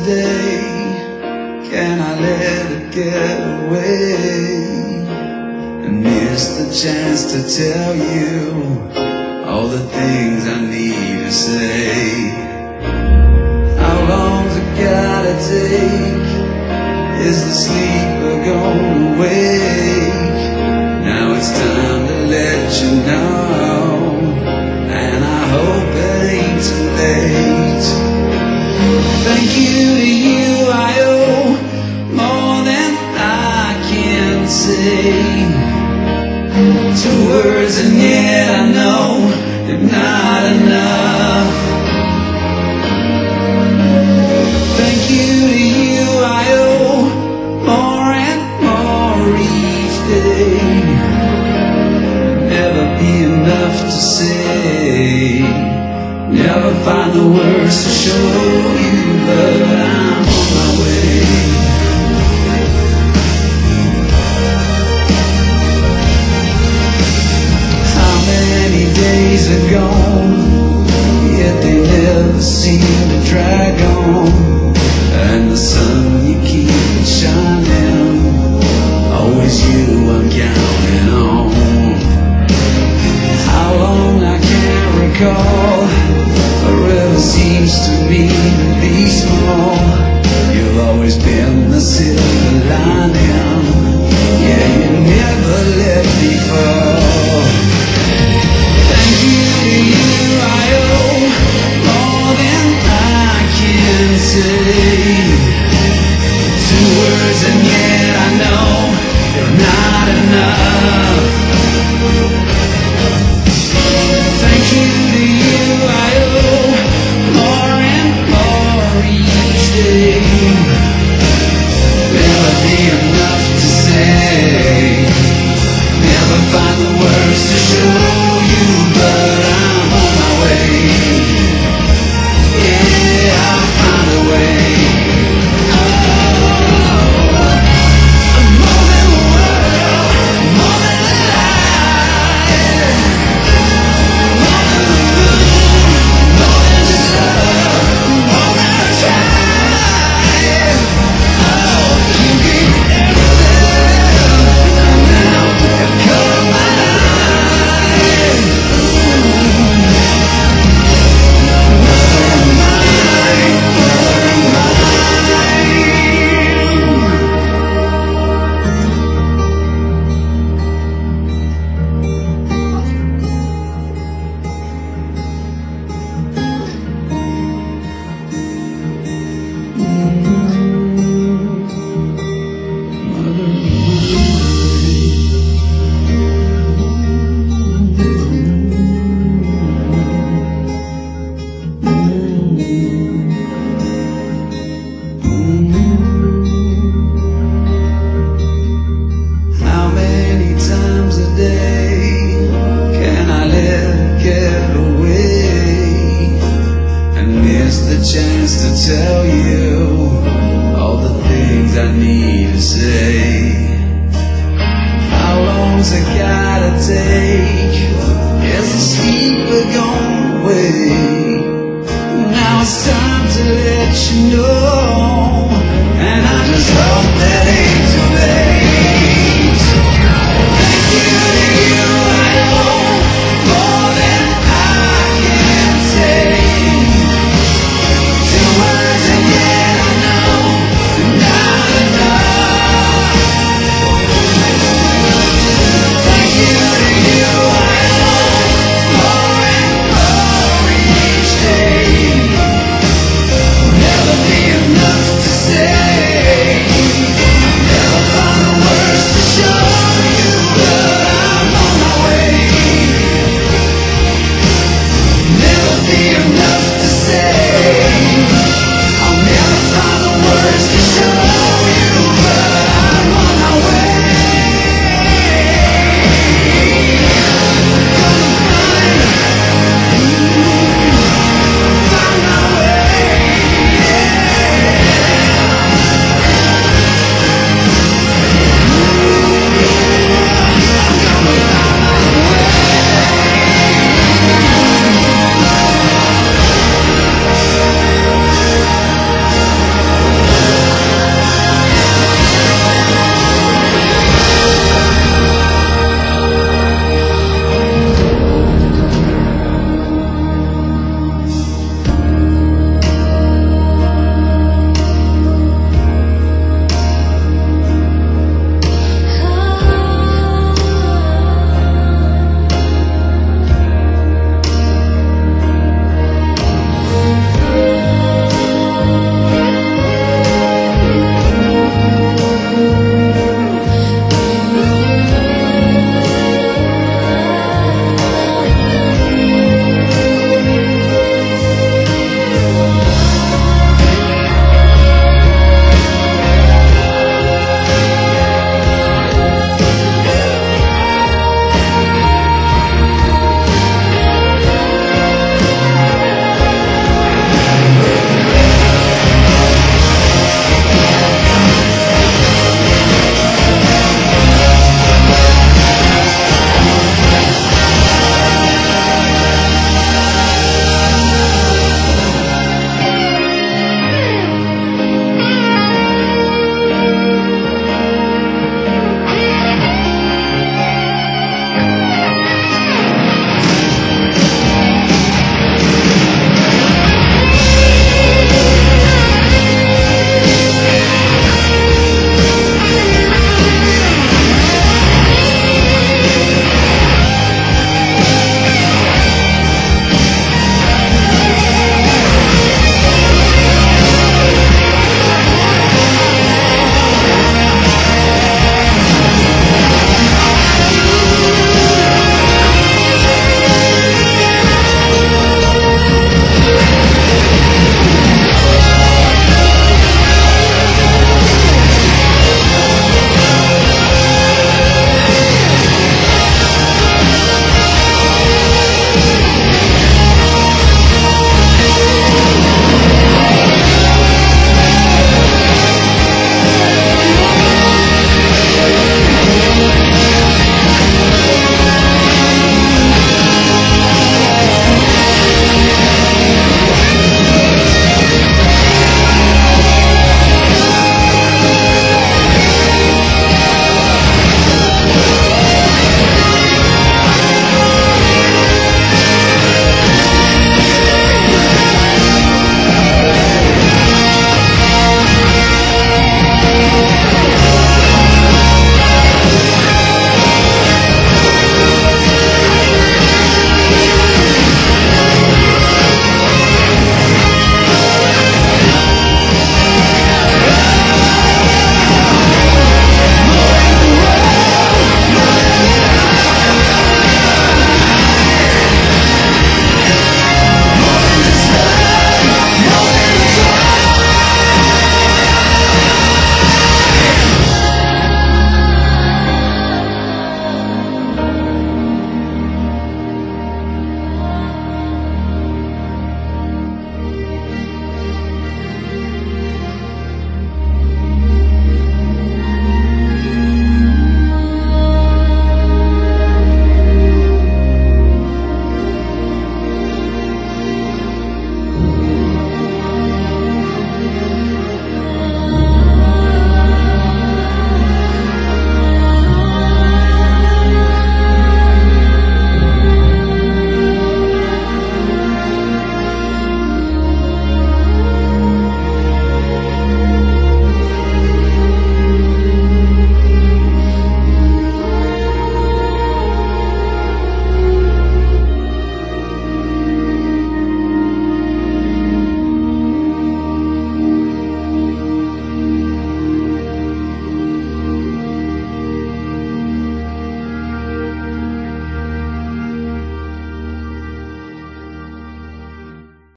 today? Can I let it get away and miss the chance to tell you all the things I need to say? How long's it gotta take? Is the sleeper gonna wake? Now it's time to let you know, and I hope it ain't too late. Thank you to you I owe more than I can say. 2 words and yet I know they're not enough. Thank you to you I owe more and more each day. Never be enough to say, never find the words to show you, but I'm on my way. How many days are gone, yet they never seem to drag on, and the sun you keep shining, always you I'm counting on. How long I can't recall, a river seems to me to be small. You've always been the silver lining, yeah, you never let me fall. Thank you to you I owe more than I can say. 2 words and yet I know they're not enough. Thank you to you I owe more and more each day. Never be enough to say, never find the words to show you, but I'm on my way. Yeah, I'll find a way. I'm more than the world, more than the light, more than the moon, more than the sun, more than a child. Oh, you keep everything now, and color my life. How many times a day can I let it get away and miss the chance to tell you all the things I need to say? How long's it gotta take? Is the sleeper gone away? Now it's time to let you know.